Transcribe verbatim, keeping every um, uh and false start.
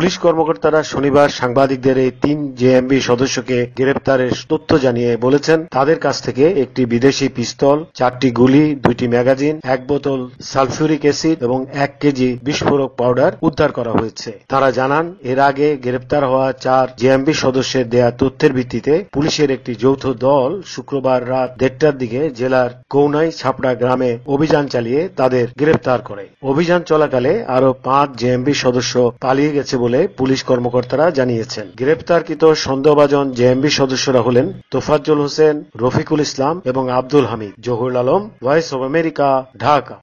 Police কর্মকর্তারা শনিবার সাংবাদিকদের এই তিন জেএমবি সদস্যকে গ্রেপ্তারের তথ্য জানিয়ে বলেছেন, তাদের কাছ থেকে একটি বিদেশি পিস্তল, চারটি গুলি, দুইটি ম্যাগাজিন, এক বোতল সালফিউরিক অ্যাসিড এবং এক কেজি বিস্ফোরক পাউডার উদ্ধার করা হয়েছে। তারা জানান, এর আগে গ্রেপ্তার হওয়া চার জেএমবি সদস্যের দেয়া তথ্যের ভিত্তিতে পুলিশের একটি যৌথ দল শুক্রবার রাত দেড়টার দিকে জেলার কৌনাই ছাপড়া গ্রামে অভিযান চালিয়ে তাদের গ্রেপ্তার করে। অভিযান চলাকালে আরো পাঁচ জেএমবি সদস্য পালিয়ে গেছে বলে পুলিশ কর্মকর্তারা জানিয়েছেন। গ্রেপ্তারকৃত সন্দেহভাজন জেএমবি সদস্যরা হলেন তোফাজ্জল হোসেন, রফিকুল ইসলাম এবং Abdul Hamid. Zahurul Alam, Voice of America, Dhaka.